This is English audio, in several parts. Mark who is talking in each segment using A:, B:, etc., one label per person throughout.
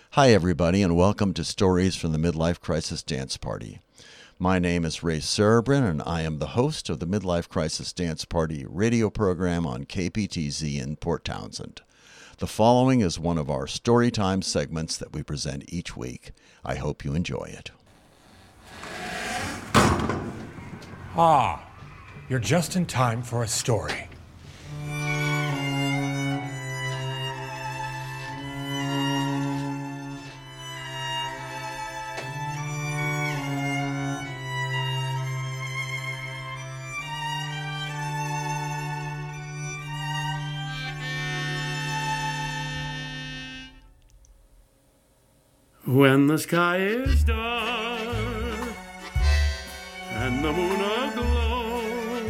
A: Hi, everybody, and welcome to Stories from the Midlife Crisis Dance Party. My name is Ray Cerebrin, and I am the host of the Midlife Crisis Dance Party radio program on KPTZ in Port Townsend. The following is one of our Storytime segments that we present each week. I hope you enjoy it.
B: You're just in time for a story.
C: When the sky is dark and the moon aglow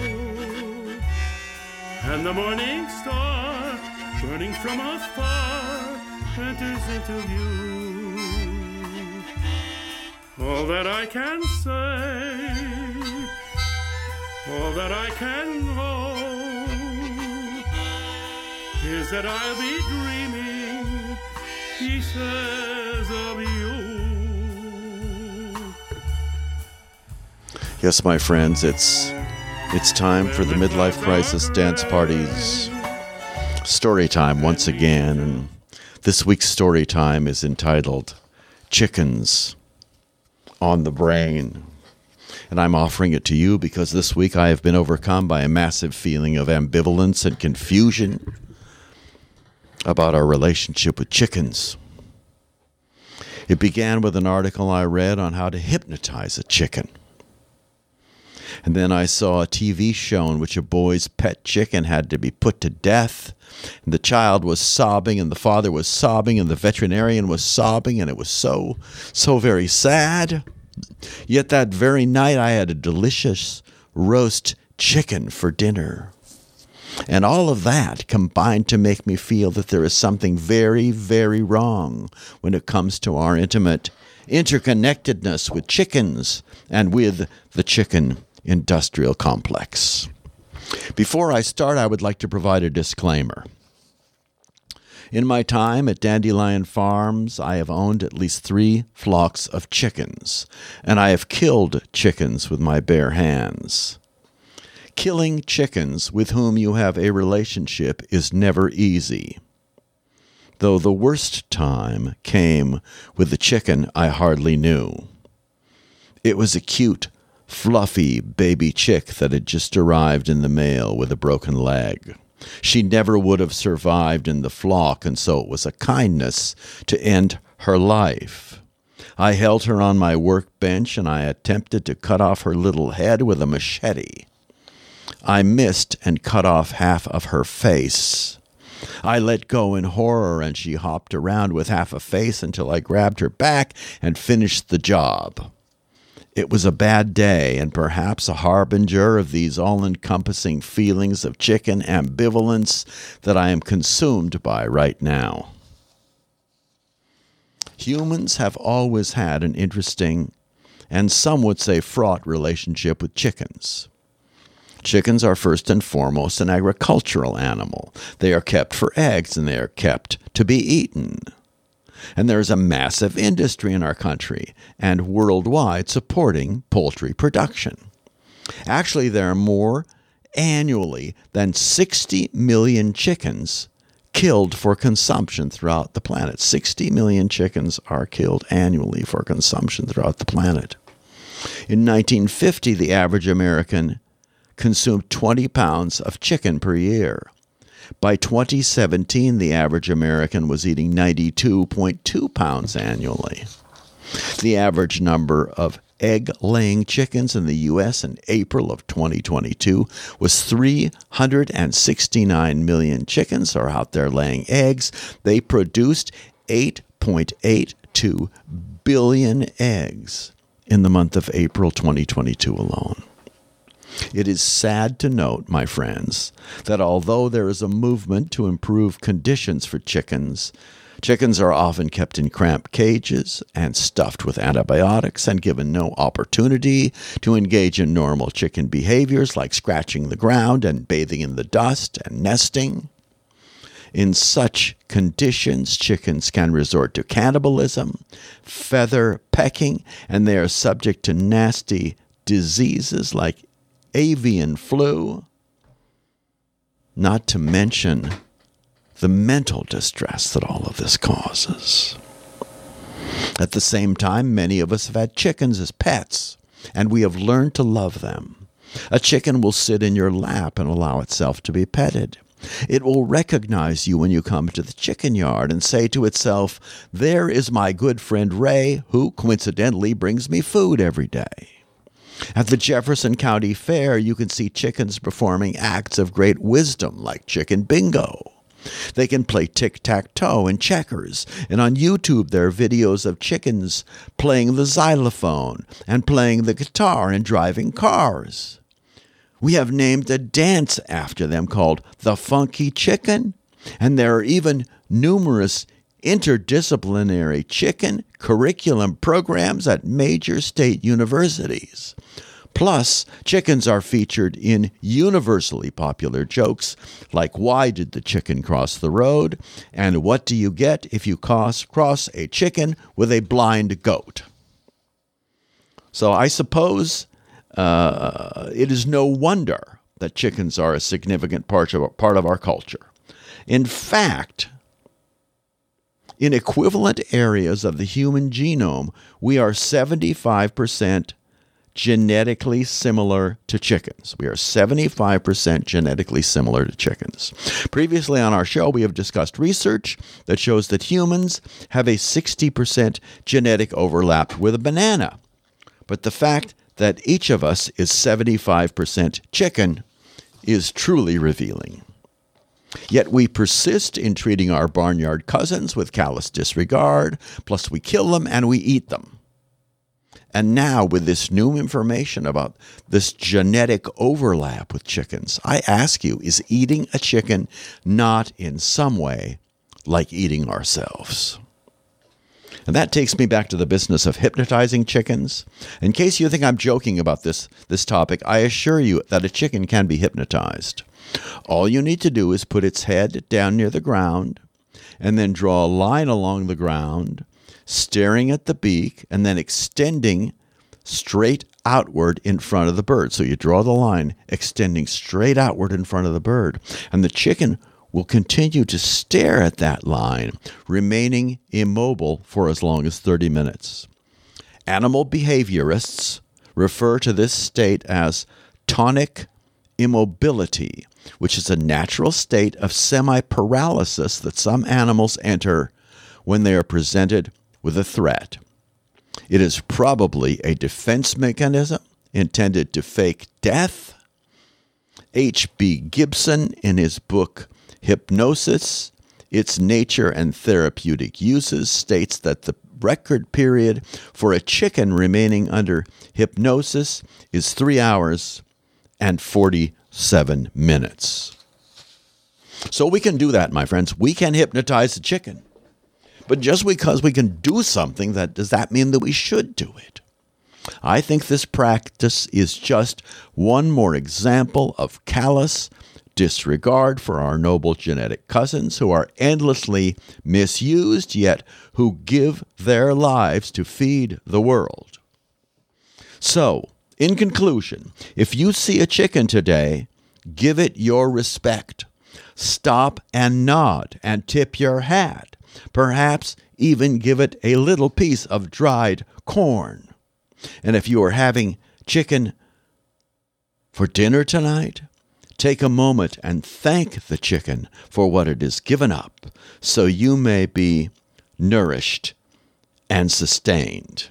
C: and the morning star burning from afar enters into view, all that I can say, all that I can hope is that I'll be dreaming, he says, of you.
A: Yes, my friends, it's time for the Midlife Crisis Dance Party's story time once again, and this week's story time is entitled Chickens on the Brain. And I'm offering it to you because this week I have been overcome by a massive feeling of ambivalence and confusion about our relationship with chickens. It began with an article I read on how to hypnotize a chicken. And then I saw a TV show in which a boy's pet chicken had to be put to death. And the child was sobbing, and the father was sobbing, and the veterinarian was sobbing, and it was so very sad. Yet that very night I had a delicious roast chicken for dinner. And all of that combined to make me feel that there is something very, very wrong when it comes to our intimate interconnectedness with chickens and with the chicken industrial complex. Before I start, I would like to provide a disclaimer. In my time at Dandelion Farms, I have owned at least 3 flocks of chickens, and I have killed chickens with my bare hands. Killing chickens with whom you have a relationship is never easy, though the worst time came with the chicken I hardly knew. It was a cute, fluffy baby chick that had just arrived in the mail with a broken leg. She never would have survived in the flock, and so it was a kindness to end her life. I held her on my workbench, and I attempted to cut off her little head with a machete. I missed and cut off half of her face. I let go in horror, and she hopped around with half a face until I grabbed her back and finished the job. It was a bad day, and perhaps a harbinger of these all-encompassing feelings of chicken ambivalence that I am consumed by right now. Humans have always had an interesting, and some would say fraught, relationship with chickens. Chickens are first and foremost an agricultural animal. They are kept for eggs, and they are kept to be eaten. And there is a massive industry in our country and worldwide supporting poultry production. Actually, there are more annually than 60 million chickens killed for consumption throughout the planet. 60 million chickens are killed annually for consumption throughout the planet. In 1950, the average American consumed 20 pounds of chicken per year. By 2017, the average American was eating 92.2 pounds annually. The average number of egg-laying chickens in the U.S. in April of 2022 was 369 million chickens are out there laying eggs. They produced 8.82 billion eggs in the month of April 2022 alone. It is sad to note, my friends, that although there is a movement to improve conditions for chickens, chickens are often kept in cramped cages and stuffed with antibiotics and given no opportunity to engage in normal chicken behaviors like scratching the ground and bathing in the dust and nesting. In such conditions, chickens can resort to cannibalism, feather pecking, and they are subject to nasty diseases like avian flu, not to mention the mental distress that all of this causes. At the same time, many of us have had chickens as pets, and we have learned to love them. A chicken will sit in your lap and allow itself to be petted. It will recognize you when you come to the chicken yard and say to itself, "There is my good friend Ray, who coincidentally brings me food every day." At the Jefferson County Fair, you can see chickens performing acts of great wisdom like chicken bingo. They can play tic-tac-toe and checkers, and on YouTube there are videos of chickens playing the xylophone and playing the guitar and driving cars. We have named a dance after them called the Funky Chicken, and there are even numerous interdisciplinary chicken curriculum programs at major state universities. Plus, chickens are featured in universally popular jokes like "Why did the chicken cross the road?" and "What do you get if you cross a chicken with a blind goat?" So I suppose it is no wonder that chickens are a significant part of our culture. In fact, in equivalent areas of the human genome, we are 75% genetically similar to chickens. We are 75% genetically similar to chickens. Previously on our show, we have discussed research that shows that humans have a 60% genetic overlap with a banana. But the fact that each of us is 75% chicken is truly revealing. Yet we persist in treating our barnyard cousins with callous disregard, plus we kill them and we eat them. And now, with this new information about this genetic overlap with chickens, I ask you, is eating a chicken not in some way like eating ourselves? And that takes me back to the business of hypnotizing chickens. In case you think I'm joking about this topic, I assure you that a chicken can be hypnotized. All you need to do is put its head down near the ground and then draw a line along the ground, staring at the beak, and then extending straight outward in front of the bird. So you draw the line extending straight outward in front of the bird, and the chicken will continue to stare at that line, remaining immobile for as long as 30 minutes. Animal behaviorists refer to this state as tonic immobility, which is a natural state of semi-paralysis that some animals enter when they are presented with a threat. It is probably a defense mechanism intended to fake death. H.B. Gibson, in his book Hypnosis, Its Nature and Therapeutic Uses, states that the record period for a chicken remaining under hypnosis is 3 hours and 47 minutes. So we can do that, my friends. We can hypnotize a chicken. But just because we can do something, does that mean that we should do it? I think this practice is just one more example of callous disregard for our noble genetic cousins who are endlessly misused, yet who give their lives to feed the world. So, in conclusion, if you see a chicken today, give it your respect. Stop and nod and tip your hat. Perhaps even give it a little piece of dried corn. And if you are having chicken for dinner tonight, take a moment and thank the chicken for what it has given up, so you may be nourished and sustained.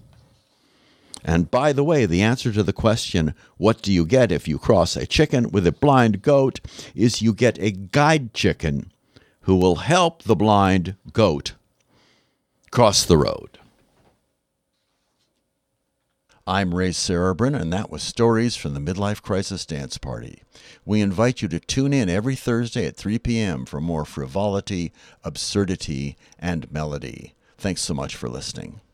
A: And by the way, the answer to the question, what do you get if you cross a chicken with a blind goat, is you get a guide chicken who will help the blind goat cross the road. I'm Ray Cerebrin, and that was Stories from the Midlife Crisis Dance Party. We invite you to tune in every Thursday at 3 p.m. for more frivolity, absurdity, and melody. Thanks so much for listening.